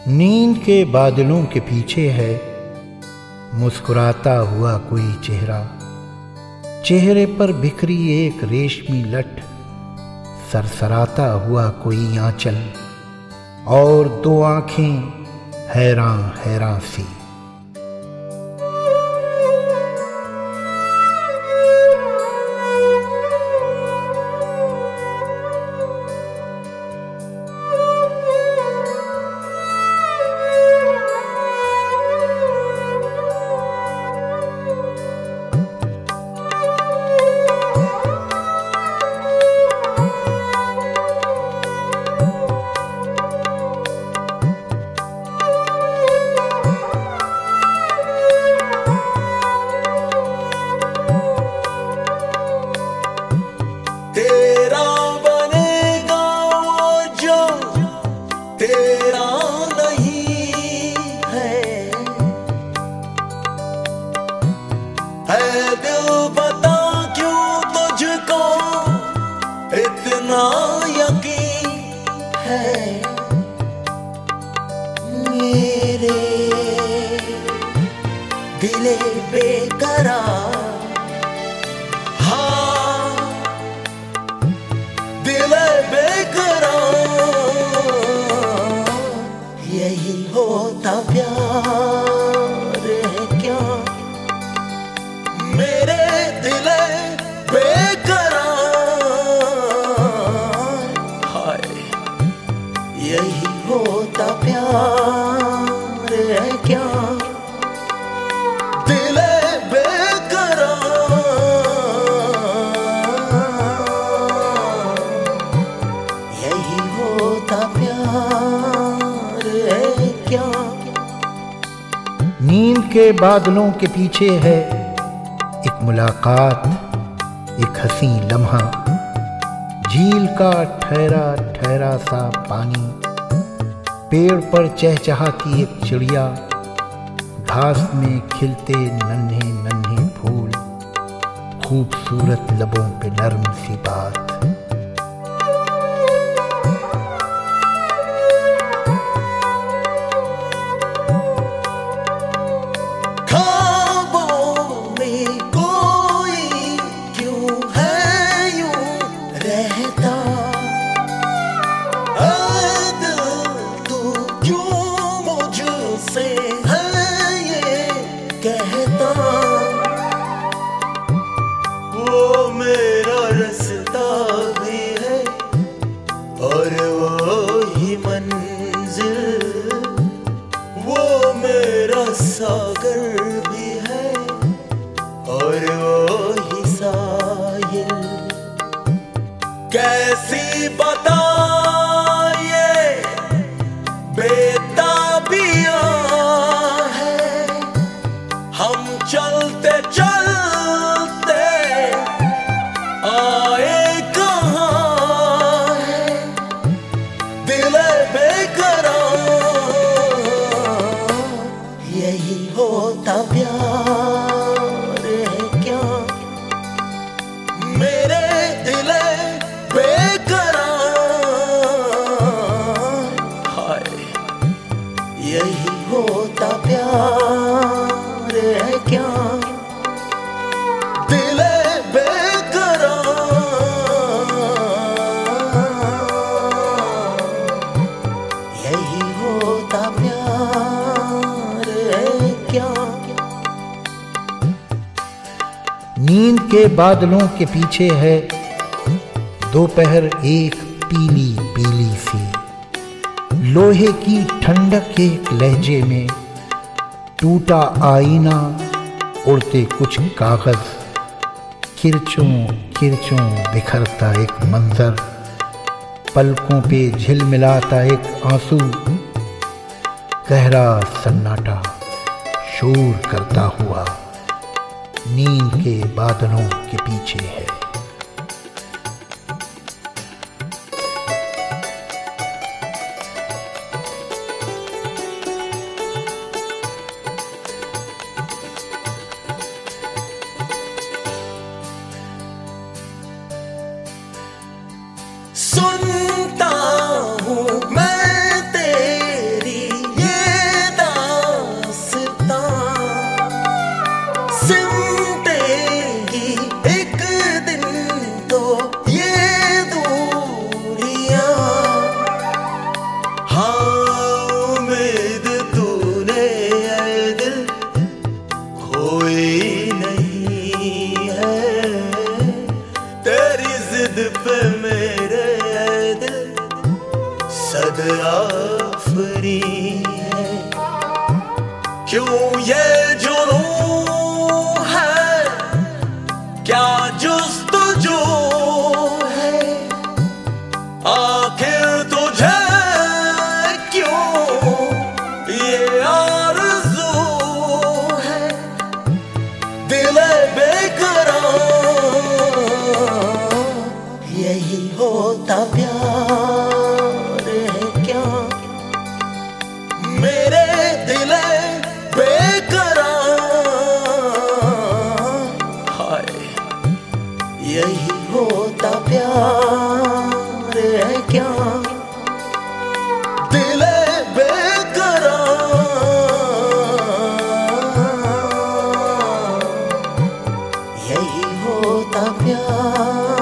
नींद के बादलों के पीछे है मुस्कुराता हुआ कोई चेहरा। चेहरे पर बिखरी एक रेशमी लट, सरसराता हुआ कोई आंचल और दो आंखें हैरान हैरान सी। तेरा बनेगा वो जो तेरा नहीं है दिल बता क्यों तुझको इतना यकीन है। मेरे दिले बेकरार, यही होता प्यार है क्या? मेरे दिल बेकरार, हाय यही होता प्यार है क्या? दिल बेकरार, यही होता प्यार है क्या? नींद के बादलों के पीछे है एक मुलाकात, एक हंसी लम्हा, झील का ठहरा ठहरा सा पानी, पेड़ पर चहचहाती एक चिड़िया, घास में खिलते नन्हे नन्हे फूल, खूबसूरत लबों पे नर्म सी बात। वो मेरा रास्ता भी है और वो ही मंजिल, वो मेरा सागर भी है और वो ही साहिल। कैसी बताइए बेताबियां है, हम चलते चलते आए कहाँ है? दिल बेकरार, यही होता प्यार है क्या? मेरे दिल बेकरार, हाय यही होता प्यार है क्या? दिल बेकरार, यही होता प्यार है क्या? नींद के बादलों के पीछे है दोपहर एक पीली पीली सी, लोहे की ठंडक एक लहजे में, टूटा आईना, उड़ते कुछ कागज, किरचों किरचों बिखरता एक मंजर, पलकों पे झिलमिलाता एक आंसू, गहरा सन्नाटा शोर करता हुआ नींद के बादलों के पीछे है। सुनता हूँ मैं तेरी जिद पे मेरे दिल सदआफरी है। क्यों ये जुनून है, क्या जुस्तजू है, आखिर तुझे क्यों ये आरज़ू है। दिल बेकरार, यही होता प्यार है क्या। मेरे दिल बेकरार, हाय यही होता प्यार है क्या। दिल बेकरार, यही होता प्यार।